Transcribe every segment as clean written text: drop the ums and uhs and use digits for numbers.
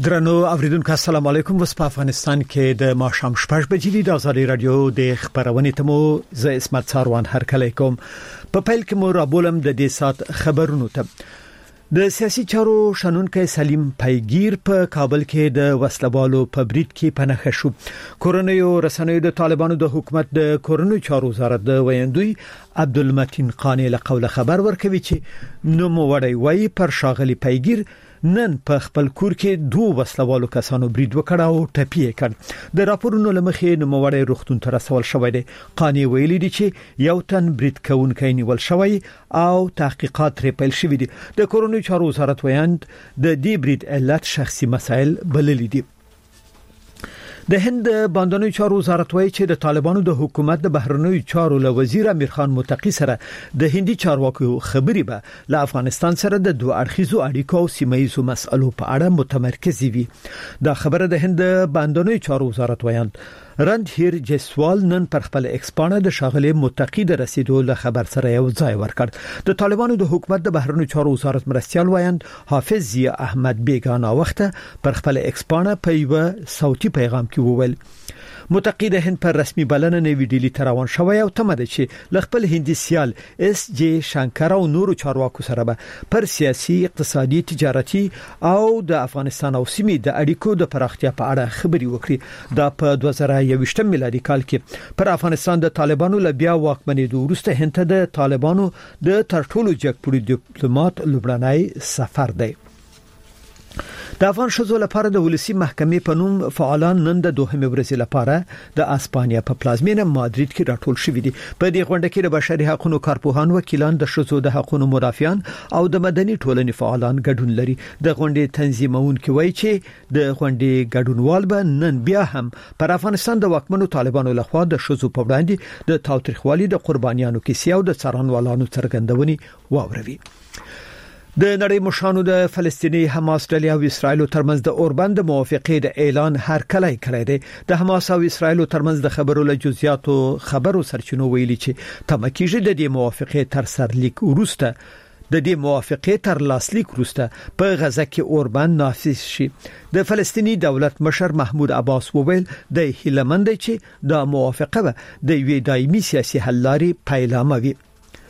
درنو اوریدونکو السلام علیکم. وس په افغانستان کې د ماښام 6 بجې د آزادي رادیو د خبرونې تمو ز اسمت څاروان هر کله کوم په پیل کې مو رابولم د دې سات خبرونو ته د سیاسي چارو شنونکو سلیم پیگیر په کابل کې د وسلوالو په بریټ کې پناه شو. کورونیو رسنیو د طالبانو د حکومت د کورونیو چارو وزارت د ویاندوی عبدالمتین قانی له قوله خبر ورکوي چې نو موړی وای پر شاغلی پیگیر نن په خپل کور کې دوه وسلوالو کسانو برید وکړ او ټپي کړ. د راپورونو لمخې نو موړی رختون تر رسول شوې ده. قانی ویلي دي چې یو تن برید کوونکی نیول شوی او تحقیقات لري پیل شوې دي. د کورونیو چارو وزارت ویاند د دې برید علت شخصي مسایل بللي دي. د هند باندنوي چارو وزارت وایي چې د طالبانو د حکومت د بهرنوي چارو له وزیر امیر خان متقی سره د هندي چارواکو خبري به له افغانستان سره د دوه اړخیزو اړیکو او سیمایي مسلو په اړه متمرکز وي. دا خبره د هند باندنوي چارو وزارت وایي رندهیر جسوال نن پر خپل ایکسپانه د شاغلي متقی د رسیدو له خبر سره یو ځای ورکړ. د طالبانو د حکومت د بهرنوي چارو وزارت مرستيال وایند حافظ ضیا احمد بیگانه وخته پر خپل ایکسپانه په یو صوتي پیغام کې وویل متقی د هند پر رسمي بلنه نوی ډیلی تراون شوی او تمه ده چې لخپل هندي سیال اس جی شانکر او نورو چارواکو سره به پر سیاسي اقتصادي تجارتي او د افغانستان او سیمې د اړیکو د پراختیا په اړه خبري وکړي. دا په 2021 میلادي کال کې پر افغانستان د طالبانو له بیا واکمنېدو وروسته هند ته د طالبانو د ترټولو جګپوړي ډیپلوماټ لوبړنای سفر دی. د افغان شذو لپاره د ولسی محکمې په نوم فعالان نن د دوهمې ورځې لپاره د اسپانیا په پلازمینه مادرید کې راټول شوي دي. په دې غونډه کې د بشري حقوقو کارپوهان، وکیلان، د شذو د حقوقو مدافعان او د مدني ټولنې فعالان ګډون لري. د غونډې تنظیمونکو وایي چې د غونډې ګډونوال به نن بیا هم پر افغانستان د واکمنو طالبانو لخوا د شذو په وړاندې د تاوتریخوالي د قربانیانو کیسې او د څارنوالانو څرګندونې واوروي. د نړۍ مشانو د فلسطیني حماس ډلې او اسرایل ترمنځ د اوربند موافقې د اعلان هر کله کړی دی. د حماس او اسرایل ترمنځ د خبرو له جزئیاتو خبرو سرچینو ویلي چې تمکیږي د دې موافقې تر سرلیک وروسته د دې موافقې تر لاسلیک وروسته په غزه کې اوربند نافذ شي. د فلسطیني دولت مشر محمود عباس وویل د هیلمند چې د موافقه به د یوې دایمي سیاسي حل لارې پیلامه وي.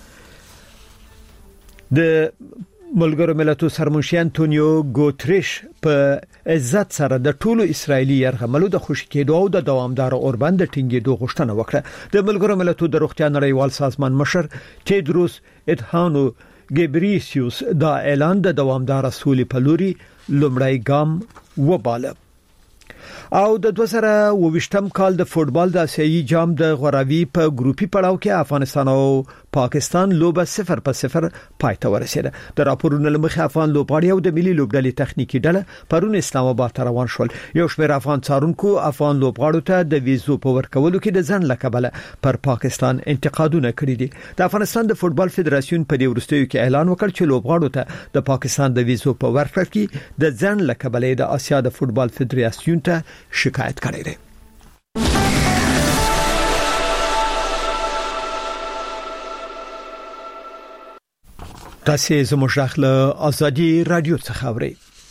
د ملګرو ملتونو سرمنشي انټونیو ګوتریش په عزت سره د ټولو اسرایلی يرغملو د خوشی کېدو او د دوامدار اوربند ټینګېدو غوښتنه وکړه. د ملګرو ملتونو د روغتیا نړیوال سازمان مشر تیدروس ادهانو ګبریسیوس دا اعلان د دوامدار سولې په لوري لومړی ګام وباله. او د 2022م کال د فوتبال د اسیایي جام د غوراوي په ګروپي پړاو کې افغانستان او پاکستان لوبه 0-0 پای ته ورسیده. د راپورونو لمخې افغان لوبغاړي او د ملي لوبډلې تخنیکی ډله پرون اسلام آباد ته روان شول. یو شمېر افغان څارونکو افغان لوبغاړو ته د ویزو په ورکولو کې د ځن لکبله پر پاکستان انتقادونه کړي دي. د افغانستان د فوتبال فدراسیون په دې وروستیو کې اعلان وکړ چې لوبغاړو ته د پاکستان د ویزو په ورکړه کې د ځن لکبله د آسیا د فوتبال فدراسیون ته شکایت کړی دی. تاسو زموږ غږ له آزادي رادیو څخه اورئ.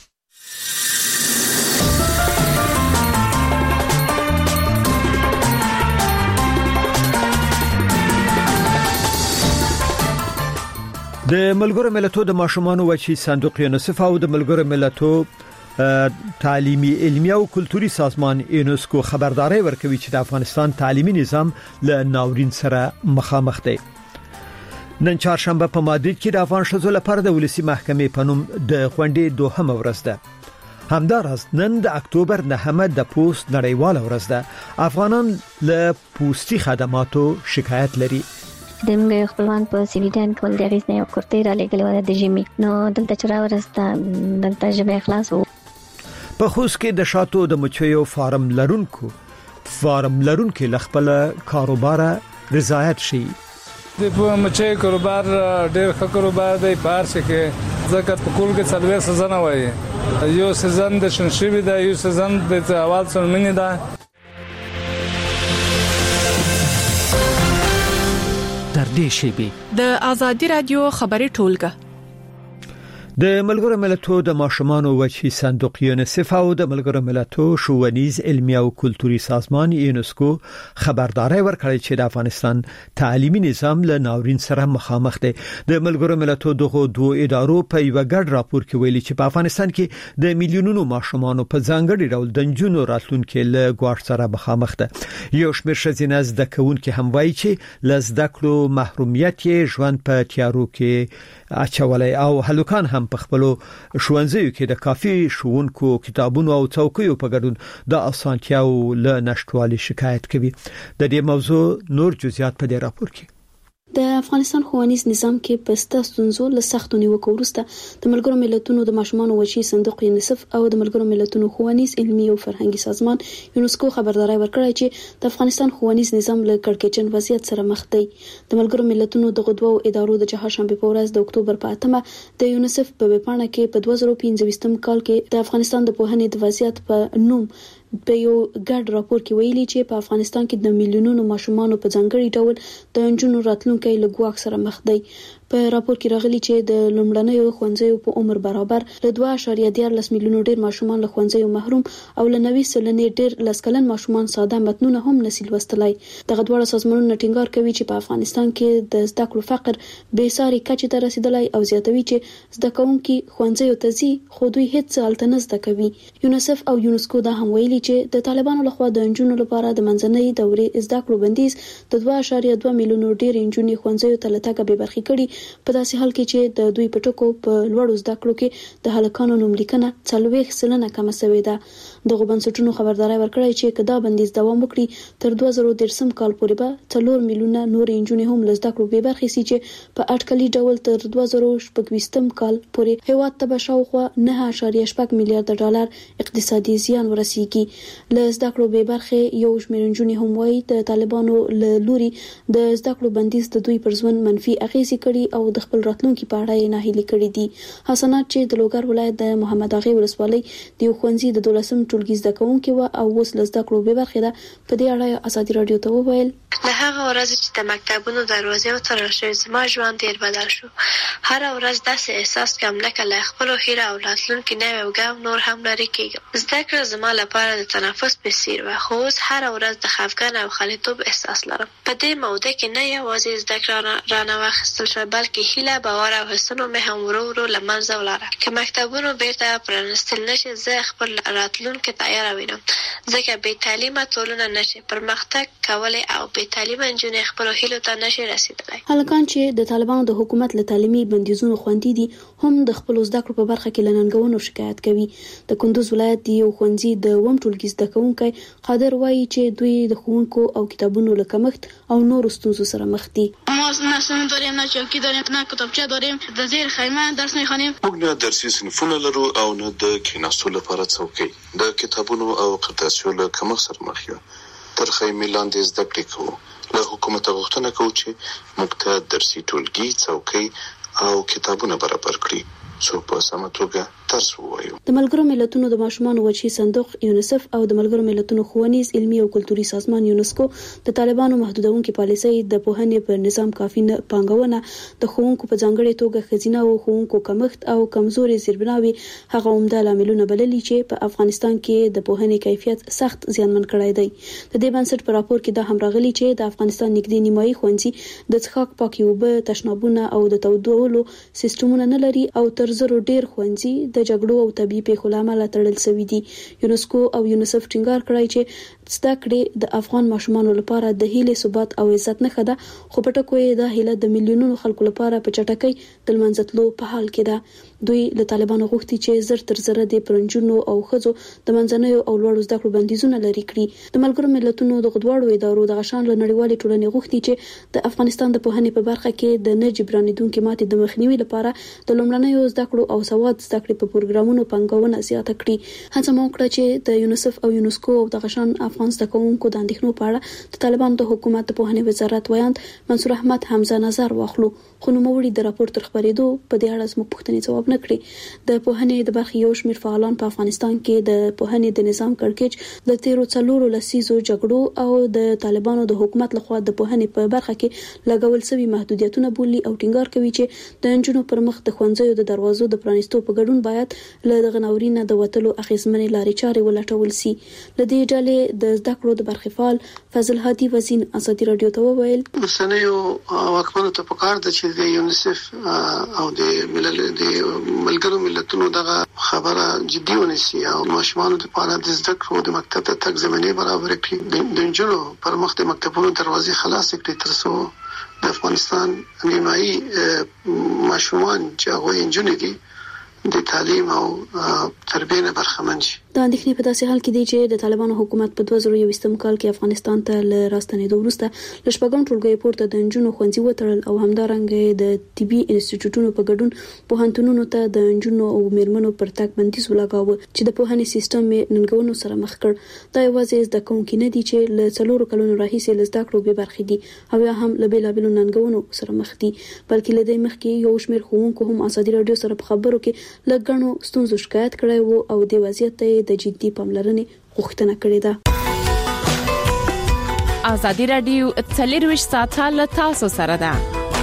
د ملګرو ملتونو د ماشومانو وچی صندوق یونیسف او د ملګرو ملتونو تعلیمي علمي او کلتوري سازمان یونسکو خبرداري ورکوي چې د افغانستان تعلیمي نظام له ناورین سره مخامخ دی. نن چهارشنبه په مادرید کې د افغان شذو لپاره د ولسی محکمې په نوم د غونډې دوهمه ورځ ده. همدارس نن د اکتوبر 9 د پوسټ نړیواله ورځ ده. افغانان له پوسټي خدماتو شکایت لري. د موږ خپلوان په سویډن کې ول د غیسنه یو کورته را لګلو د جمی نو دلته چر ورسته دلته جبه اخلاص وو. په خوست کې د شاتو د مچیو فارم لرونکو لخپل کاروبار رضایت شي. د مچیو کاروبار ډېر ښه کاروبار دی. پارس کې ځکه په کول کې څلوي سيزن وایي. یو سيزن د شنشبي دا یو سيزن د اول سرمنی دا. در دې شی به د آزادی رادیو خبري ټولګه د ملګرو ملتونو د ماشومانو وجهي صندوق یونیسف او د ملګرو ملتونو ښوونیز علمي او کلتوري سازمان یونسکو خبرداري ورکړې چې د افغانستان تعلیمي نظام له ناورین سره مخامخ دی. د ملګرو ملتونو دغه دوه ادارو په یو ګډ راپور کې ویلي چې په افغانستان کې د میلیونونو ماشومانو په ځانګړي ډول د نجونو راتلونکو له ګواښ سره مخامخ ده. یو شمېر ښځینه زده کوونکي هم وایي چې له زده کړو محرومیت یې ژوند په تیارو کې اچولای او هلوکان هم په خپل ښوونځیو کې د کافي ښوونکو کتابونو او څوکیو په ګډون د اسانتیاو له نشټوالي شکایت کوي. د دې موضوع نور جزئیات په دې راپور کې. د افغانستان ښوونیز نظام کې پسته ستونزو له سختو نیوکو وروسته د ملګرو ملتونو د ماشومانو وجهي صندوق یونیسف او د ملګرو ملتونو ښوونیز علمي او فرهنګي سازمان یونسکو خبرداري ورکړه چې د افغانستان ښوونیز نظام له کړکېچن وضعیت سره مخ دی. د ملګرو ملتونو د غدوو ادارو د چهارشنبه په ورځ د اکتوبر په 8مه د یونیسف په ویبپاڼه کې په 2015 کال کې د افغانستان د پوهنې د وضعیت په نوم په یو ګډ راپور کې ویلي چې په افغانستان کې د میلیونونو ماشومانو په ځانګړي ډول د نجونو راتلونکي له ګواښ سره مخ دی. په راپور کې راغلي چې د لومړنیو ښوونځیو په عمر برابر له 2.14 میلیونو ډیر ماشومان له ښوونځیو محروم او له 90% ډیر لسکلن ماشومان ساده متنونه هم نسي لوستلای. دغه ډول سازمانونه ټینګار کوي چې په افغانستان کې د زده کړو فقر بې ساري کچې ته رسیدلی او زیاتوي چې زده کوونکي ښوونځیو ته ځي خو دوی هیڅ هلته نه زده کوي. یونیسف او یونسکو دا هم ویلي چې د طالبانو لخوا د نجونو لپاره د منځنۍ دورې زده کړو بندیز د 2.2 میلیونو ډیر نجونې ښوونځیو ته لټکه به برخې کړي په داسې حال کې چې د دوی په ټکو په لوړو زده کړو کې د هلکانو نوملیکنه 40% کم شوې ده. دغه بنسټونو خبرداري ورکړې چې کدا بندیز دوام وکړي تر 2013 کال پورې به 4 میلیونه نور نجونې هم لزده کړو به برخې سي چې په اټکلي ډول تر 2020 کال پورې هیواد ته بشاوخوا 9.8 میلیارډ ډالر اقتصادي زیان ورسیږي. لزده کړو به برخې یو شمېر نجونې هم وایي د طالبانو له لوري د زده کړو بندیز د دوی پر ژوند منفي اغیزې کړي او د خپل راتلونکي په اړه یې ناهیلي کړي دي. حسنات چې د لوګر ولایت د محمد اغه ولسوالۍ د یو ښوونځي د 12م ټولګي زده کوونکي و او اوس لزده کړو به برخه ده په دې اړه ازادي رادیو ته وویل له هغه ورځ چې د مکتبونو دروازې وتړل شوې زما ژوند ډېر بدل شو. هر ورځ داسې احساس کوم لکه له خپل خیره او راتلونکي نوی ګام نور هم لري کېږم. زده کړه زما لپاره د تنفس په څیر و خو اوس هر ورځ د خفګان او خلیتوب احساس لرم. په دې موده کې نه یوازې زده کړه رانه واخیستل شوه بلکې هیله باور او حسنو مې هم ورو ورو له منځه ولاړه. که مکتبونو بیرته پرانیستل نشي زه خپل راتلونکي تیار وینم ځکه بې تعلیمه ټولنه نشي پرمختګ کولی او بې تعلیمه نجونې خپلو هیلو ته نشي رسیدلی. هلکان چې د طالبانو د حکومت له تعلیمي بندیزونو خوندي دي هم د خپل زده کړو په برخه کې لننګونو شکایت کوي. د کندوز ولایت دی یو ښوونځي د وم ټولګي زده کوونکی قادر وایي چې دوی د ښوونکو او کتابونو له کمښت او نورو ستونزو سره مخ دي. ما نه سند داریم نه چوکۍ داریم نه کتابچه داریم د زیر خیمه درس میخوانیم. موږ نه درسي صنفونه لرو او نه د کیناستو لپاره څوکۍ. د کتابونو او قرطاسیو له کمښت سره مخ یو. تر خیمې لاندې زده کړې کوو. له حکومت غوښتنه کوو چې موږ ته درسي ټولګي څوکۍ او کتابونه برابر کړي څو په سمه توګه درس ووایو. د ملګرو ملتونو د ماشومانو وجهي صندوق یونیسف او د ملګرو ملتونو ښوونیز علمي او کلتوري سازمان یونسکو د طالبانو محدودونکو پالیسۍ د پوهنې پر نظام کافي پانګونه د ښوونکو په ځانګړي توګه خزینه او ښوونکو کمښت او کمزوري زیربناوي هغه عمده لاملونه بللي چې په افغانستان کې د پوهنې کیفیت سخت زیانمن کړی دی. د دې بنسټ په راپور کې دا هم راغلي چې د افغانستان نږدې نیمایي ښوونځي د څښاک پاکي اوبه تشنابونه او د تودولو سیستمونه نه لري او تر زرو ډیر ښوونځي د جګړو او طبي پیښو له امله تړل شوي دي. یونسکو او یونیسف ټینګار کړی چې زده کړې د افغان ماشومانو لپاره د هیلې ثبات او عزت نښه ده خو په ټکو یې د هیله د میلیونونو خلکو لپاره په چټکۍ د لمنځتلو په حال کې ده. دوی له طالبانو غوښتي چې زر تر زره د پرنجونو او ښځو د منځنیو او لوړو زده کړو بندیزونه لري کړي. د ملګرو ملتونو د غدواړو ادارو د غشان له نړیوالې ټولنې غوښتي چې د افغانستان د پوهنې په برخه کې د نه جبرانیدونکو ماتې د مخنیوي لپاره د لومړنیو زده کړو او سواد زده کړې په پروګرامونو پانګونه زیاته کړي. هڅه مو وکړه چې د یونیسف او یونسکو او د غشان افغان زده کوونکو د اندېښنو په اړه د طالبانو د حکومت د پوهنې وزارت ویاند منصور احمد حمزه نظر واخلو، خو نوموړي د راپور تر خبرېدو په دې اړه زموږ پوښتنې ځواب نه کړې. د پوهنې د برخې یو شمېر فعالان په افغانستان کې د پوهنې د نظام کړکېچ د تیرو 4 لسیزو جګړو او د طالبانو د حکومت لخوا د پوهنې په برخه کې لګول شوي محدودیتونه بولي او ټینګار کوي چې د انجونو پر مخ د ښوونځیو د دروازو د پرانیستو په ګډون باید له دغه ناورینه د وتلو اغیزمنې لارې چارې ولټول شي. له دې ډلې د زده کړو د برخې فعال فضل هادي وزین ازادي رادیو ته وویل اوسنیو واکمنو ته پکار د چې د یونیسف او د ملګرو ملتونو دغه خبره جدي ونیسي او ماشومانو لپاره د زده کړو د مکتب ته تګ زمینه برابر کړي. د انجونو پر مخ د مکتبونو دروازې خلاص کړي ترڅو د افغانستان نیمایي ماشومان چې هغه انجونې دي د تعلیم او تربیه برخمن شي. د اندېښنې په داسې حال کې دی چې د طالبانو حکومت په 2021 کال کې افغانستان ته له راستنېدو وروسته له شپږم ټولګي پورته د انجونو ښوونځي وتړل او همدارنګه د طبي انسټیټیوټونو په ګډون پوهنتونونو ته د انجونو او میرمنو پر تګ بندیز ولګاوه چې د پوهنې سیستم ننګونو سره مخ کړ. دا یوازې زده کوونکي نه دي چې له 4 کلونو راهیسې له زده کړو بې برخې دي او یا هم له بېلابېلو ننګونو سره مخ دي، بلکې له دې مخکې یو شمېر ښوونکو هم ازادي رادیو سره په خبرو کې له ګڼو ستونزو شکایت کړی وو او د وضعیت ته د جدي پاملرنې غوښتنه کړې ده. ازادي رادیو 24 ساعته له تاسو سره ده.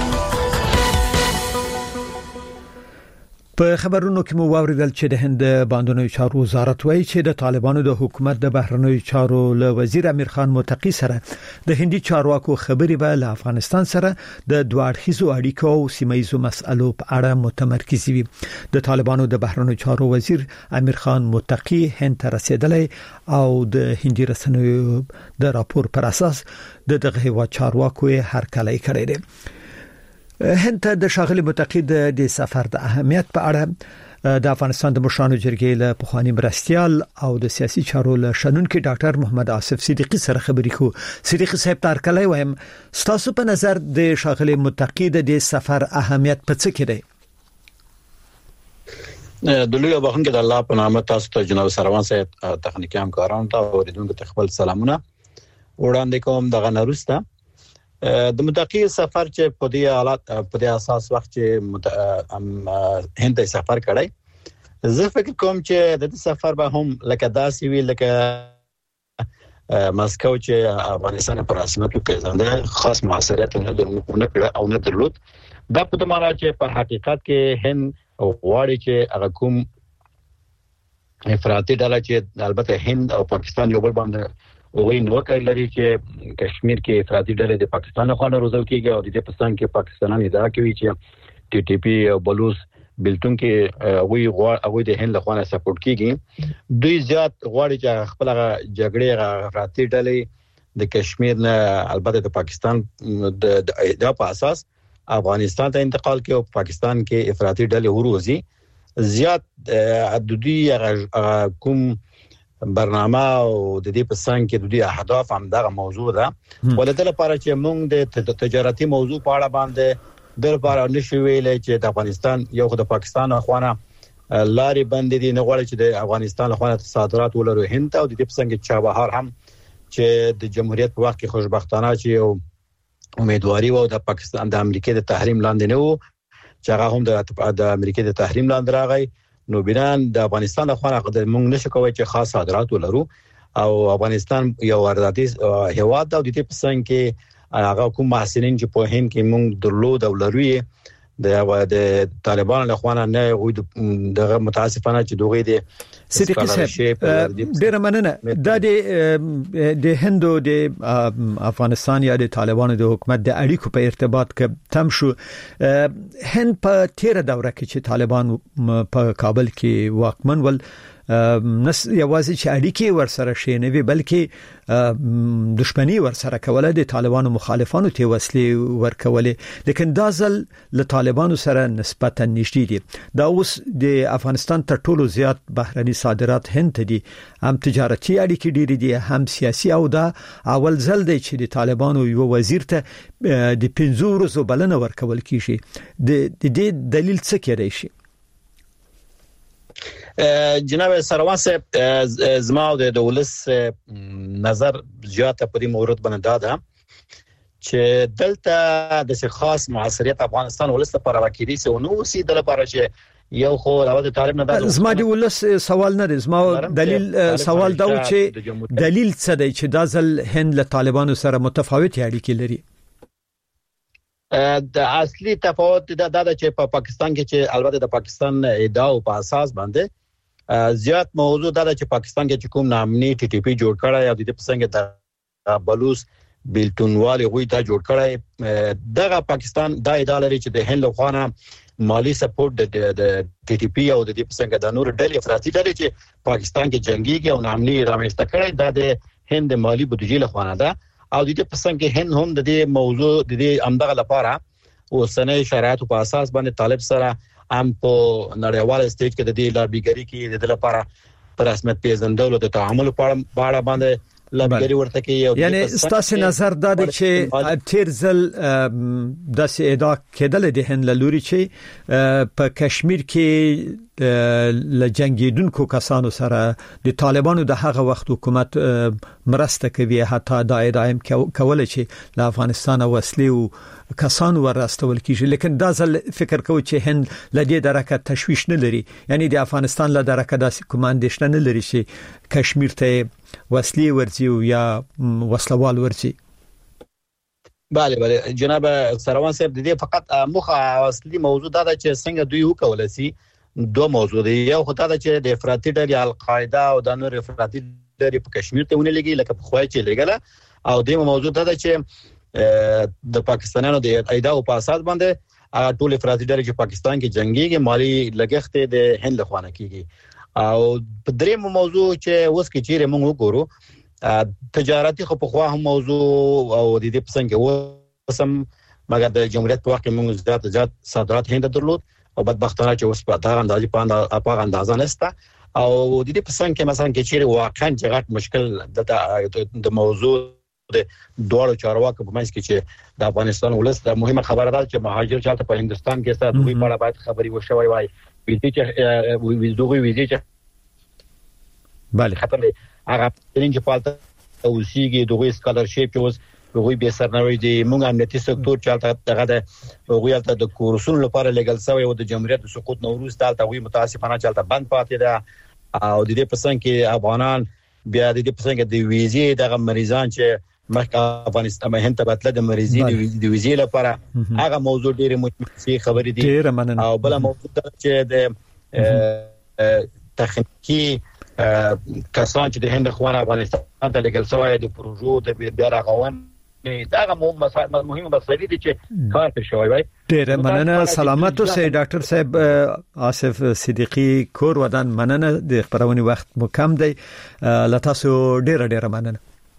په خبرونو کې مو واوریدل چې د هند باندونو چارو وزارت وایي چې د طالبانو د حکومت د بهرنیو چارو له وزیر امیر خان متقی سره د هندي چارواکو خبرې به له افغانستان سره د دوه اړخیزو اړیکو او سیمایي مسایلو په اړه متمرکز وي. د طالبانو د بهرنیو چارو وزیر امیر خان متقی هند ته رسیدلی او د هندي رسنیو د راپور پر اساس دغه هیواد چارواکو هرکلی کړی دی. هند ته د شاغلي متقی د سفر د اهمیت په اړه د افغانستان د مشرانو جرګې له پخوانی مرستيال او د سیاسي چارو له شنونکو ډاکټر محمد آصف صدیقی سره خبرې کو. صدیقی صاحب تارکلای وایم ستاسو په نظر د شاغلي متقی د سفر اهمیت په څه کې دی؟ د لوی بخښنه د الله په نامه تاسو ته جناب سروان صاحب تخنیکی همکارانو ته اوریدونکو ته خپل سلامونه وړاندې کوم. دغه نرسته د متقی سفر چې په دې حالت په دې اساس وخت چې هند ته سفر کړی، زه فکر کوم چې د سفر به هم لکه داسې وی لکه مسکو چې افغانستان پر رسمیت پیژنده خاص موثریت نه کړ او نه درلود. دا په معنا چې په حقیقت کې هند غواړي چې هغه کوم افراطي ډله چې البته هند او پاکستان یو بل باندې وګړي نو کړلري چې کشمیر کې افراطي ډلې د پاکستان خوا نه روزل کېږي او د دې پاکستان کې پاکستاني ادعا کوي چې ټي ټي پی او بلوچ بلتون کې هغه د هند خوا نه سپورټ کیږي. دوی زیات غواړي چې خپل جګړې افراطي ډلې د کشمیر نه البته د پاکستان د ادعا په اساس افغانستان ته انتقال کوي او پاکستان کې افراطي ډلې وروزي. زیات عددي کوم برنامه او د دې په څنګ کې د دې اهداف هم دغه موضوع ده. ولته لپاره چې موږ د تجارتي موضوع په اړه باندې د لپاره نشو ویلې چې د افغانستان یو د پاکستان خوانه لارې بندې دي، نه غواړي چې د افغانستان خوانه صادرات ولرو هند ته او د دې په څنګ کې چابهار هم چې د جمهوریت په وخت کې خوشبختانه چې امیدواري وو د پاکستان د امریکای د تحریم لاندې نه وو چې هغه هم د امریکای د تحریم لاندې راغی. نو بنان د افغانستان د خوانه د موږ نشو کوي چې خاص صادرات ولرو او افغانستان یو وارداتي هیواد د دې په څنګ کې هغه کوم محصلین چې په هند کې موږ درلود او لرو د طالبان له خوانه نه وي د متاسفانه چې دوی د صدیقی صاحب ډیر مننه. د هندو د افغانستان یا د طالبانو د حکومت د اړیکو په ارتباط کې تم شو. هند په تیر دوره کې چې طالبان په کابل کې واکمن ول نس یوازې چې اړیکې ورسره شي نه وی بلکې دښمنی ورسره کوله، د طالبانو مخالفانو ته وسلې ورکولې، لیکن دا ځل له طالبانو سره نسبتا نږدې دي. دا اوس د افغانستان تر ټولو زیات بهرني صادرات هند ته دي، هم تجارتي اړیکې ډېرې دي هم سیاسي، او دا اول ځل دی چې د طالبانو یو وزیر ته د 15 ورځې بلنه ورکول کیږي. د دې دلیل څه کېدای شي؟ جناب سروان صاحب زما د ولس نظر زیاته په دې مورد باندې داده چې دلته د خاص معاصریت افغانستان ولس لپاره راکېدي سه نو سي د لپاره چې یو خو راوته طالب نه ده زما دی ولس سوال نه زما دلیل سوال دا چې دلیل څه دی چې د ځل هند له طالبانو سره متفاوت اړیکې لري د اصلي تفاوت دا چې په پاکستان کې چې البته د پاکستان ادعا په اساس باندې زیات موضوع دا چې پاکستان کې کوم نامني ټي ټي پی جوړ کړی او د دې څنګه د بلوچ بیلتونوالي غوي دا جوړ کړی دغه پاکستان دا ادعا لري چې د هند لخوا مالی سپورټ د ټي ټي پی او د دې څنګه د نور ډلې افراطي ډلې چې پاکستان کې جنگي کې او نامني رامنځته کړی دا د هند مالی بودیجه لخوا نه ده او د دې څنګه هند هم د دې موضوع د دې امدغه لپاره او سنې شرایط په اساس باندې طالب سره ام په نړیوال سټیج کې د دې لابیګری کې د لپاره پر رسمیت پیژندلو د تعامل په اړه باندې لابیګری ورته کې یعنی ستاسو نظر دا دی چې تیر ځل د ادعا کېدل د هند لوري چې په کشمیر کې لجنګیدونکو کسانو سره د طالبانو د هغه وخت حکومت مرسته کوي حتی دا ادعا هم کوله چې له افغانستان وسلې او کسانو ورستول کیږي لیکن دا ځل فکر کوي چې هند لدې درکه تشویش نه لري یعنی د افغانستان له درکه د کوماندیشن نه لري چې کشمیر ته وسلې ورځي او یا وسلوال ورځي bale جناب سروان صاحب د دې فقط مخه اصلي موضوع دا چې څنګه دوی وکول سي دوه موضوع دي یو خدای دا چې د افراطي ډلې القاعده او د نور افراطي ډلې په کشمیر ته ونی لګي لکه په خوای چې لګله او د موضوع دا چې د پاکستانانو د ایدا او په اساس باندې ټول افراطي ډلې چې پاکستان کې جنگي مالی لګښت د هند لخوا نه کیږي او په دریم موضوع چې اوس کې چیرې موږ وګورو تجارتي خو په خوا هم موضوع او د دې څنګه وسم مګر د جمهوریت په وخت کې موږ زیات صادرات هند درلود او بدبختانه چې اوس په دا اندازې په اندازه نشته او د دې څنګه مثلا کې چیرې واقعا جګړه مشکل د موضوع د دوه چارواکو په منځ کې چې د افغانستان ولس د مهمه خبره ده چې مهاجر چاته په هندستان کې ستاسو دوی په اړه باید خبري وشوي وای ویزې چې bale خطر هغه چې پالته اوسېږي دغه سکالرشپ چې اوس هغه به سرنوي دي موږ امنیتي سکتور چالت دغه د هغه د کورسونو لپاره لګل شوی او د جمهوریت د سقوط نوروز تالته وي متاسفانه چالت بند پاتې ده او د دې پسند کې افغانان بیا د دې پسند د ویزې دغه مریضان چې مخکې افغانستان هند ته بتله د مریضي د ویزې لپاره هغه موضوع ډیره مهمه خبرې دي او بل موضوع چې د تخنیکی کسان چې د هند خوانه افغانستان ته لګل شوی د پروژو د بیا راغون دا مهمه مسایل دي چې کار په شوی وای ډیره مننه سلامت اوسئ ډاکټر صاحب آصف صدیقی کور ودان مننه د خبرونې وخت مو کم دی لتاسو ډیره مننه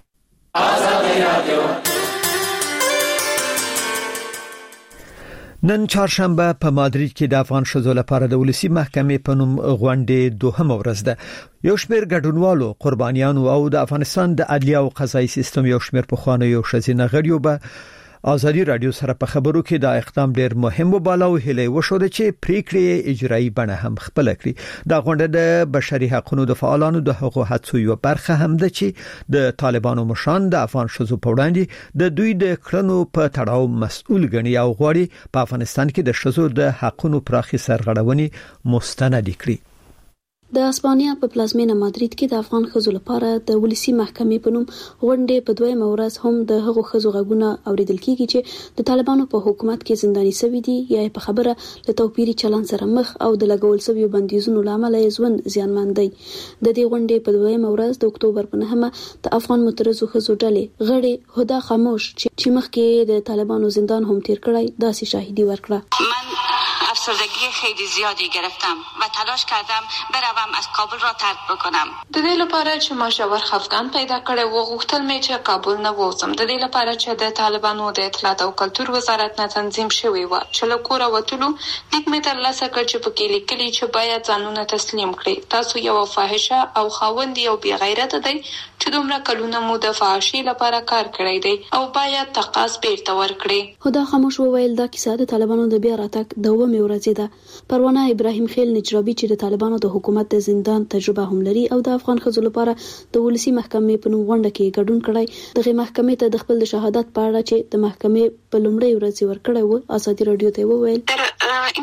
نن چهارشنبه په مادرید کې د افغان شذو لپاره د ولسی محکمې په نوم غونډې دوهمه ورځ ده یو شمېر ګډونوالو قربانیانو او د افغانستان د عدلیه او قضایي سیستم یو شمېر په خوانو یو شزینه غړیو به ازادي رادیو سره په خبرو کې دا اقدام ډېر مهم وباله او هلي وشو چې پریکړې اجرایی بڼه هم خپل کړي دا غونډه د بشري حقوقو د فعالانو د حقوقو هڅو یو برخه هم ده چې د طالبانو مشان د افغان شذو په وړاندې د دوی د کړنو په تړاو مسؤل ګڼي او غواړي په افغانستان کې د شذو د حقوقو پراخي سرغړونې مستند کړي د اسپانیا په پلازمینه مادرید کې د افغان خزو لپاره د ولسی محکمې په نوم غونډې په دویمه ورځ هم د هغو خزو غږونه اوریدل کیږي چې د طالبانو په حکومت کې زنداني شوي دي یا په خبره له توپیري چلن سره مخ او د لګول شوی بندیزونو لامل یې ژوند زیانمن دی د دې غونډې په دویمه ورځ د اکتوبر په 9 د افغان مترزو خزو ډلې غړي هدا خاموش چې مخکې د طالبانو زندان هم تیر کړی داسې شاهدی ورکړه افسردگی خیلی زیادی گرفتم و تلاش کردم بروم از کابل را ترک بکنم. د دې لپاره چې ما ژور خفګان پیدا کړی و غوښتل مې چې کابل نه ووځم. د دې لپاره چې د طالبانو د اطلاعات او کلتور وزارت نه تنظیم شوی و چې له کوره وتلو لیک مې ترلاسه کړ چې پکې لیکلي چې باید ځانونه تسلیم کړي. تاسو یو فاحشه او خاوند یو بی غیرت دی چې دومره کلونه مو د فحاشۍ لپاره کار کړی دی او باید تقاضا بیرته ورکړي. خدا خاموش وویل دا کیسه د طالبانو د بیا راتګ د 9 ورځې ده. پروانه ابراهیم خیل نجرابي چې د طالبانو د حکومت د زندان تجربه هم لري او د افغان ښځو لپاره د ولسی محکمې په نوم غونډه کې ګډون کړی، دغه محکمې ته د خپل شهادت په اړه چې د محکمې په لومړۍ ورځ ورکړی و ازادي رادیو ته وویل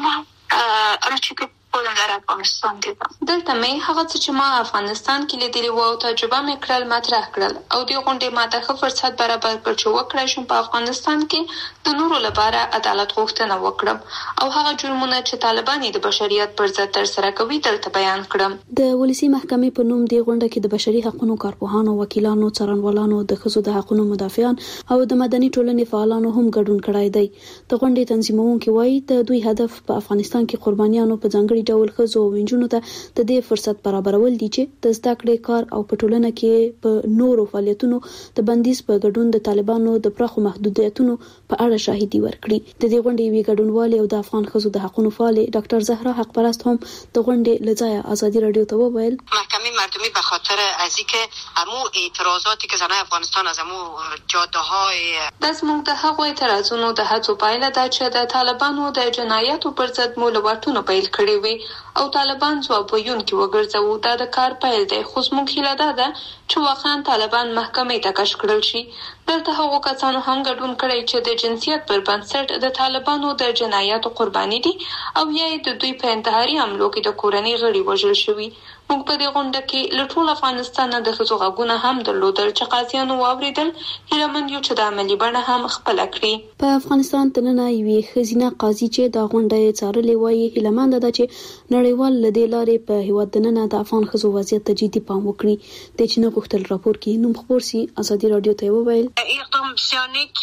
در افغانستان دیدم. دلته مې هغه څه چې ما افغانستان کې لیدلی و او تجربه مې کړل مطرح کړل او د غونډې ماته ښه فرصت برابر کړ چې وکړای شم په افغانستان کې د نورو لپاره عدالت غوښتنه وکړم او هغه جرمونه چې طالبان د بشریت پر ضد ترسره کوي دلته بیان کړم. د ولسی محکمې په نوم د غونډه کې د بشري حقوقو کارپوهانو، وکیلانو، څارنوالانو، د ښځو د حقوقو مدافعان او د مدني ټولنې فعالانو هم ګډون کړی دی. د غونډې تنظیمونکي وایي د دوی هدف په افغانستان کې قربانیانو په ځانګړي ډول ښځو او نجونو ته د دې فرصت برابرول دي چې د زده کړې، کار او په ټولنه کې په نورو فعالیتونو د بندیز په ګډون د طالبانو د پراخو محدودیتونو په اړه شاهدي ورکړي. د دې غونډې وی ګډونوالې او د افغان ښځو د حقوقو فعال ډاکټر زهرا حق پرست هم د غونډې لځای ازادي رادیو ته وویل محکمه مردمی به خاطر از اینکه همو اعتراضاتی که زنان افغانستان از همو جاده‌های دزموږ د هغو اعتراضونو د هڅو پایله ده چې د طالبانو د جنایاتو پر ضد مو لوټونه پیل کړی وي او طالبان ځواب ویونکي وګرځوو. دا د کار پیل دی، خو زموږ هیله ده چې واقعا طالبان محکمې ته کش کړل شي. دلته هغو کسانو هم ګډون کړی چې د جنسیت پر بنسټ د طالبانو د جنایاتو قرباني دي او یا د دوی په انتحاري حملو کې د کورنۍ غړي وژل شوي. موږ په دې غونډه کې له ټول افغانستان د ښځو غږونه هم درلودل چې قاضیانو واوریدل. هیلهمند یو چې د عملي بڼه هم خپله کړي. په افغانستان تننه یوې ښځینه قاضي چې د غونډه یې څارلې وایي هیلهمند ده چې نړیوال له دې لارې په هیواد دننه د افغان ښځو وضعیت ته جدي پام وکړي. د چینه غوښتل راپور کې نوم خبر سي ازادي رادیو ته وویل اقدام بسیار نیک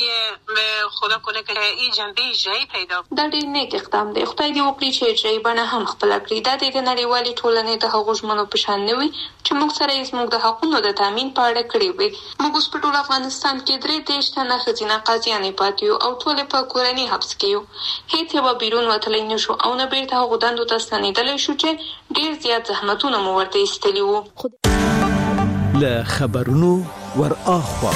خدا کنه که این جنبه اجرایی پیدا دا ډېر نیک اقدام دی. خدای دې وکړي چې اجرایی بڼه هم خپله کړي. دا د نړیوالې ټولنې د هغو ژمنو په شان نه وي چې موږ سره یې زموږ د حقونو د تامین په اړه کړي وي. موږ اوس په ټول افغانستان کې 23 تنه ښځینه قاضیانې پاتې یو او ټولې په کورني حبس کې یو. هیڅ یوه بیرون وتلی نه شو او نه بیرته هغو دندو ته ستنېدلی شو چې ډېر زیات زحمتونه مو ورته ایستلي وو. له خبرونو ور اخوا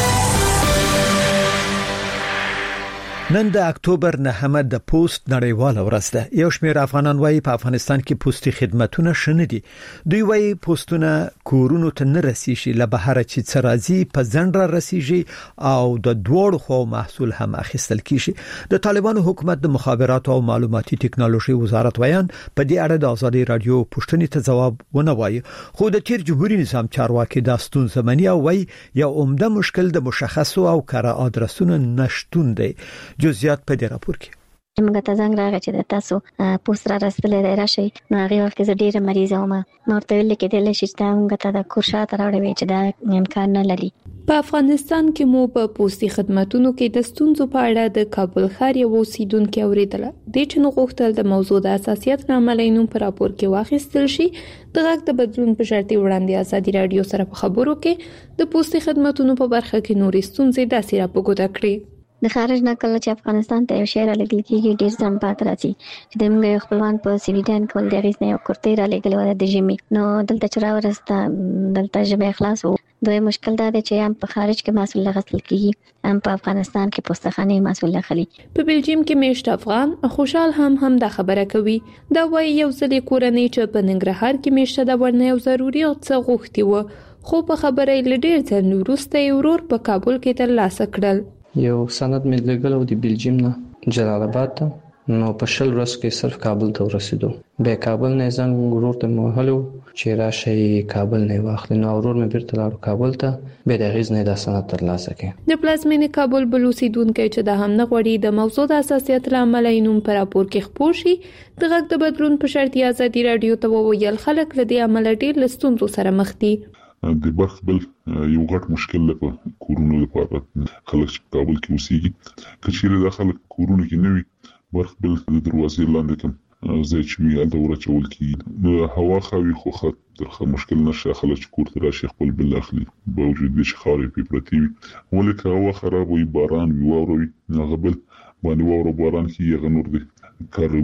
نن د اکتوبر 9 د پوسټ نړیواله ورځ ده. یو شمېر افغانان وايي په افغانستان کې پوسټي خدماتونه شنه دي. دوی وايي پوسټونه کورونو ته نه رسیږي، له بهر چې څرازي په ځنډ رسیږي او د دوړ خو محصول هم اخیستل کیږي. د طالبانو حکومت د مخابرات او معلوماتي ټکنالوژي وزارت ویان په دې اړه د ازادي رادیو پوښتنې ته جواب ونه وایي، خو د تیر جمهوریت نظام چارواکي د ستونزې مني او وايي یو عمده مشکل د مشخصو او کره ادرسونو نشټون دی. جزئیات په دې راپور کې موږ ته څنګه راغی چې د تاسو پوسټ را رسېدلې دی راشي. نو هغه وخت کې زه ډېره مریضه وم. نو ورته ویل کېدل چې دا موږ ته د کور شاته راوړی چې دا امکان نه لري. په افغانستان کې مو په پوسټي خدماتونو کې د ستونزو په اړه د کابل ښار یو اوسیدونکو اوریدله. د چنو غوښتل د موضوع د اساسیت ناملینو پر راپور کې واخیستل شي. د غږ د بدلون په شرطي وړاندې ازادي رادیو سره په خبرو کې د پوسټي خدماتونو په برخه کې نورې ستونزې داسې راپورته کړې. د خارج نه کله چې افغانستان ته یو شی را لګل کېږي ډېر ځم پات راځي چې د موږ خپلوان په سویډن کې ول دغه نه یو کورته را لګل و د جمی. نو دلته چې راورسته دلته ژبه اخلاص وو. دوی مشکل دا دی چې هم په خارج کې مسؤل غسل کیږي، هم په افغانستان کې پوسټخانه مسؤل خلی. په بلجیم کې میشت افغان خوشحال هم دا خبره کوي. دا وایي یو ځلې کورنۍ چې په ننګرهار کې میشته د ورنه یو ضروري او څه غوښتي و، خو په خبره یې ډېر ځل وروسته یې ورور په کابل کې ترلاسه کړل. یو سند مې لګل او د بلجیم نه جلال آباد ته، نو په شل ورځ کې صرف کابل ته ورسېدو. به کابل نه زنګ ورور ته موهلو چې راشي کابل نه واخلي. نو ورور مې بیرته لاړ کابل ته، به د غیز نه د سند ترلاسه کړ. د پلازمینې کابل بلوسیدونکو چې د هم نه غوړي د موضوع د اساسیت لامل اینوم پر راپور کې خپور شي. د غږ د بدلون په شرطي ازادي رادیو ته وویل خلک له دې عمل ډېر لستونزو سره مخ دي. د برخ بل یو غټ مشکل لپاره کورونو لپاره خلک چې کابل کې اوسېږي کچېره د خلک کورونو کې نوي برخ بل د دروازې لاندې کوم ځای چې وي هلته ورچول کېږي. د هوا خاوي خو درخه مشکل نشه، خلک چې کور ته راشي خپل بل اخلي باوجود د چې خاورې پې پرتې وي. ولې که هوا خراب وي، باران وي، واوره وي، هغه بل باندې واوره باران کې هغه نور دی کار وځي.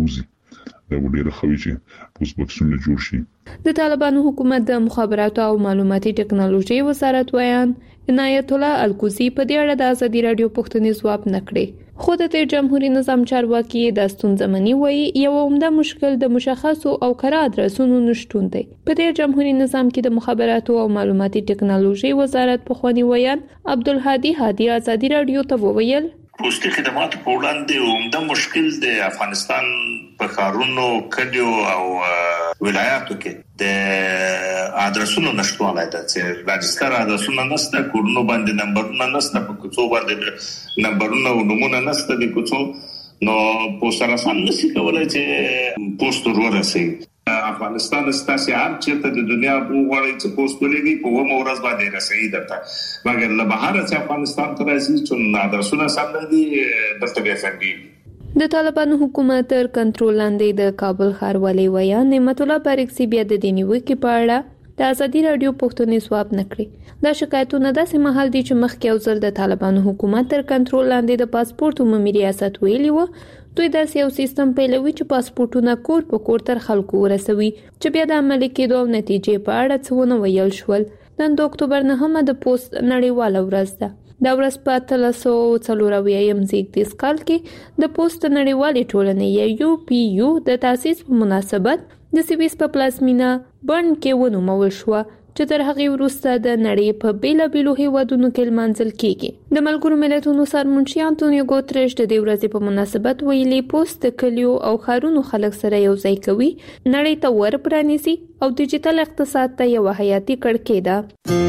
دا ډېر خوي چې پوس بکسونه جوړ شي. د طالبانو حکومت د مخابراتو او معلوماتي ټکنالوژي وزارت ویان عنایت الله الکوزی په دې اړه د ازادي رادیو پوښتنې ځواب نکړي، خو د جمهوریت نظام چارواکي د ستونزمنۍ وایي یو عمده مشکل د مشخصو او کره ادرسونو نشټون دی. په دې جمهوریت نظام کې د مخابراتو او معلوماتي ټکنالوژي وزارت په خواني ویان عبدالهادي هادي ازادي رادیو ته وویل پوسټي خدمات په وړاندې عمده مشکل د افغانستان په ښارونو، کلیو او ولایاتو کې د ادرسونو نشټوالی ده چې راجستر ادرسونه نشته، کورونو باندې نمبرونه نشته، په کوڅو باندې نمبرونه او نمونه نشته د کوڅو، نو پوسټ رسان نشي کولای چې پوسټ ورسوي. افغانستان ستاسو هر چیرته د دنیا وګړي چې پوسټ ولګي په ومه ورځ باندې رسېږي درته، مګر له بهر چې افغانستان ته راځي چې ادرسونه سم نه دي دلته به څنګه. د طالبانو حکومت تر کنټرول لاندې د کابل ښاروالۍ ویان نعمت الله بارکزي بیا د دې نیوکې په اړه د ازادي رادیو پوښتنې ځواب نکړي. دا شکایتونه داسې مهال دي چې مخکې یو ځل د طالبانو حکومت تر کنټرول لاندې د پاسپورت عمومي ریاست ویلي و دوی داسې یو سیستم پیلوي چې پاسپورتونه کور په کور تر خلکو ورسوي، چې بیا د عملي کېدو او نتیجې په اړه څه ونه ویل شول. نن د اکتوبر 9 د پوسټ نړیواله ورځ ده. دا ورځ په 1340 زیږدیز کال کې د پوسټ نړیوالې ټولنې یا UPU د تاسیس په مناسبت د سویس په پلازمینه برن کې ونومول شو، چې تر هغه وروسته د نړۍ په بیلابیلو هیوادونو کې لمانځل کیږي. د ملګرو ملتونو سرمنشي انټونیو ګوتریش د دې ورځې په مناسبت ویلي پوسټ د کلیو او ښارونو خلک سره یو ځای کوي، نړۍ ته ور پرانیزي او ډیجیټل اقتصاد ته یو حیاتي کړکۍ ده.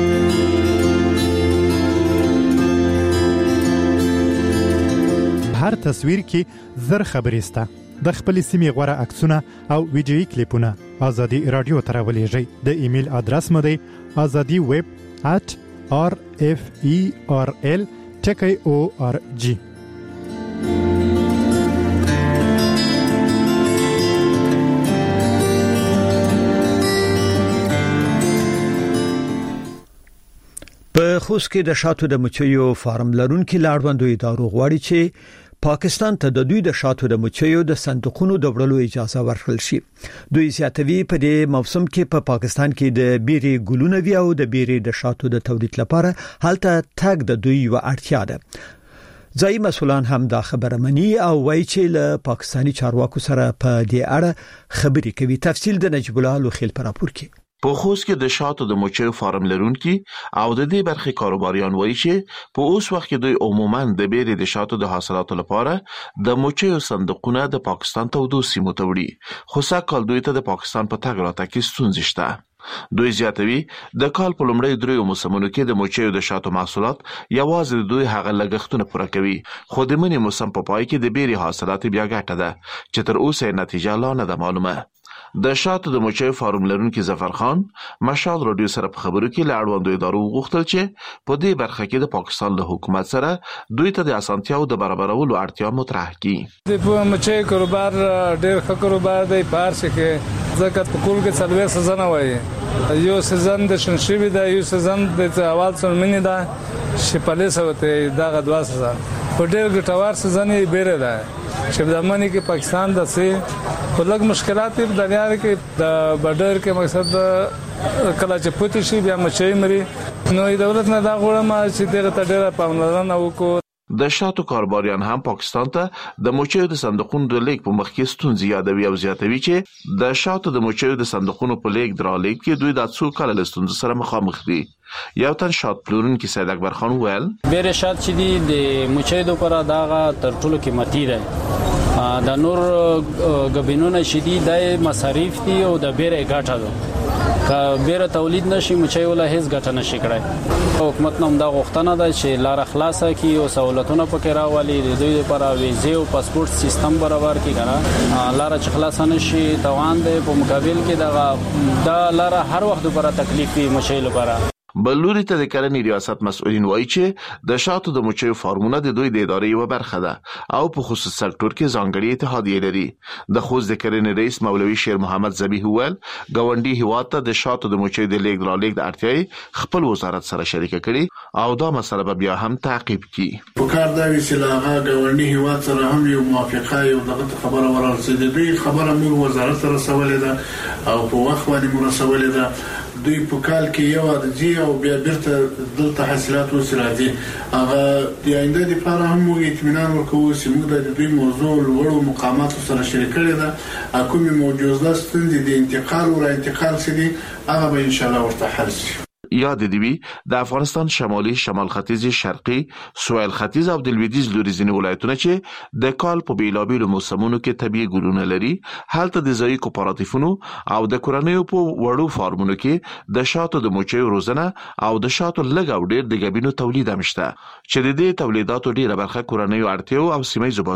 هر تصویر کې زر خبرې سته. د خپل سیمې غوړه عکسونه او ویډیويي کلیپونه ازادي رادیو ته راولېږئ. د ایمیل ادرس مو دی azadi@rferl.org. په خوست کې د شاتو د مچیو فارم لرونکي لاړوندو ادارو غواړي چې پاکستان ته د دوی د شاتو د مچیو د صندوقونو د وړلو اجازه ورکړل شي. دوی زیاتوي په دې موسم کې په پاکستان کې د بیري ګلونه وی او د بیري د شاتو د تولید لپاره هلته تګ د دوی یو اړتیا ده. ځای مسولان هم دا خبره مني او وایي چې له پاکستاني چارواکو سره په دې اړه خبرې کوي. تفصیل د نجیب الله لوخیل پر راپور کې. په خوست کې د شاتو د مچیو فارم لرونکي او د دې برخې کاروباریان وایي چې په اوس وخت کې دوی عموماً د بیرې د شاتو د حاصلاتو لپاره د مچیو صندوقونه د پاکستان ته ودو سیمو ته وړي، خو سږکال دوی ته د پاکستان په تګ راتګ کې ستونزې شته. دوی زیاتوي د کال په لومړۍ دریو موسمونو کې د مچیو د شاتو محصولات یوازې د دوی هغه لګښتونه پوره کوي، خو د منی موسم په پای کې د بیرې حاصلات بیا ګټه ده چې تر اوسه نتیجه لا نه ده معلومه. د شاتو د مچیو فارم لرونکي ظفر خان مشال رادیو سره په خبرو کې له اړوندو ادارو غوښتل چې په دې برخه کې د پاکستان له حکومت سره دوی ته د اسانتیاو د برابرولو اړتیا مطرح کړي. د مچیو کاروبار ډېر ښه کاروبار دی په هر څه کې، ځکه په کول کې 40 سيزونه وایي. یو سيزن د شنشيبي دی، یو سيزن د اول څلمنې ده، شپاله سوته دغه 2 سيزن په ډېر ګټور سيزن یې بیره ده چې د امني کې پاکستان د سي په لږ مشکلات په دنیا کې د بډر کې مقصد کله چې پوتې شي بیا مچي مري، نو دولت نه دا غوړم چې دغه ته ډېره پاملرنه وکړي. د شاتو کاروباریان هم پاکستان ته د مچیو د صندوقونو د لیک په مخ کې ستونزې یادوي او زیاتوي چې د شاتو د مچیو د صندوقونو په لیک درالیک کې دوی د څو کال له ستونزو سره مخامخ دي. یو تن شات پلورونکي سید اکبر خان ویل بیره شات چې دی د مچیو لپاره داغه تر ټولو قیمتي دی. د نور غبینونه شدي د مصارف دي او د بیره ګټه ده. که بیره تولید نشي مچي ولا هیڅ ګټه نشي کړای. حکومت نوم دا غوښتنه ده چې لار خلاصه کی او سہولتونه پکې راولي، د دوی لپاره ویزه او پاسپورت سیستم برابر کی کنه. لار چې خلاص نشي توان ده په مقابل کې دا لار هر وخت لپاره تکلیفي مچي لپاره. بلوري ته د کرنې ریاست مسؤلین وایي چې د شاتو د مچیو فارمونه د دوی د ادارې یو برخه ده او په خصوصي سکتور کې ځانګړي اتحادیه لري. د خوست د کرنې رئیس مولوي شیر محمد ذبیح وویل ګاونډي هیواد ته د شاتو د مچیو د لیږد رالېږد د اړتیاوې خپل وزارت سره شریک کړي او دا مسله به بیا هم تعقیب کړي. په کار دا وی چې لاغه ګاونډي هیواد سره هم یو موافقه یو دغه خبره ورسېده. دوی خبره موږ وزارت سره سوالې ده او په وخت باندې مرسولې ده. دوی په کال کې یو ورځي او بیا بیرته دلته حاصلات وسرادي. هغه د آینده لپاره هم موږ اطمینان ورکوو چې موږ د دوی موضوع لوړو مقاماتو سره شریک کړی ده. کومې موجوده ستونزې د انتقال او را انتقال سدي هغه به ان شاء الله ورته حل شي. یاد دی د افغانستان شمالي، شمال ختیځ، شرقي، سویل ختیځ او د لویدیځ لوري ځینې ولایتونه چې د کال په بیلابیلو موسمونو کې طبيعي ګلونه لري، هلته د ځایي کوپراتیفونو او د کورنیو په وړو فارمونو کې د شاتو د مچیو روزنه او د شاتو لږ او ډېر د ګبینو تولید هم شته چې د دې تولیداتو ډیره برخه کورنیو اړتیاو او سیمه